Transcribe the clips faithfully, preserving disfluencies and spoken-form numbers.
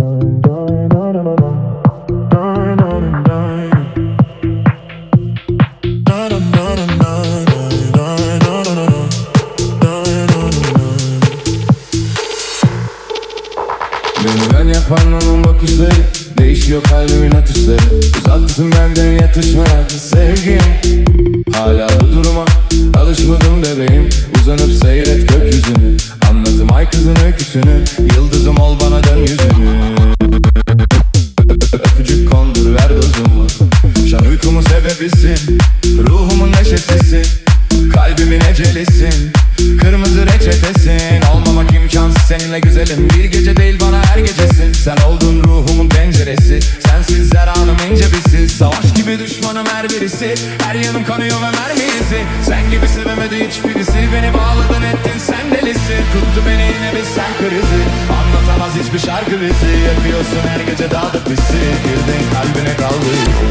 Beni ben yapan onun bakışları, değişiyor kalbimin atışları. Uzaktın benden yatışmayan sevgim. Hala bu duruma alışmadım bebeğim. Uzanıp seyret gökyüzünü, anlatım ay kızın öyküsünü. Yıldızım ol bana dön yüzünü. Öpücük kondur ver dozumu. Şan uykumun sebebisin, ruhumun neşesisin, kalbimin ecelisin, kırmızı reçetesin. Olmamak imkansız seninle güzelim, bir gece değil bana her gecesin. Sen oldun ruhumun penceresi, sensiz her anım ince bisiz. Savaş gibi düşmanım her birisi, her yanım kanıyor ve mermi izi. Sen gibi sevemedi hiçbirisi, beni bağladın ettin sen delisi. Tuttu beni yine bir sen krizi, anlatamaz hiçbir şarkı bizi. Yapıyorsun her gece daha da pisi, girdin kalbine kaldı.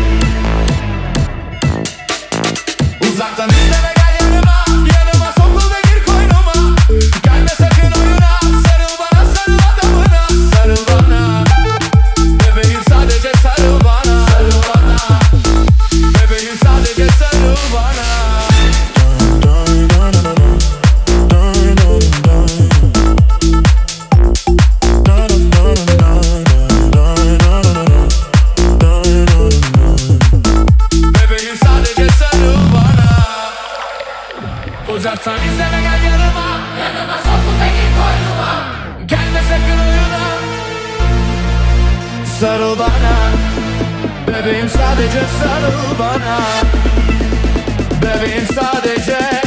Uzaktan izleme gel yanıma, yanıma sokul ve gir koynuma. Gelme sakın oyuna, sarıl bana sarıl adamına. Sarıl bana, bebeğim sadece sarıl bana. Sarıl bana, bebeğim sadece sarıl bana. Bebeğim sadece sarıl bana. Uzaktan izleme gel yanıma, Yanıma sokul ve gir koynuma. gelme sakın oyuna, sarıl bana. Bebeğim sadece sarıl bana. Bebeğim sadece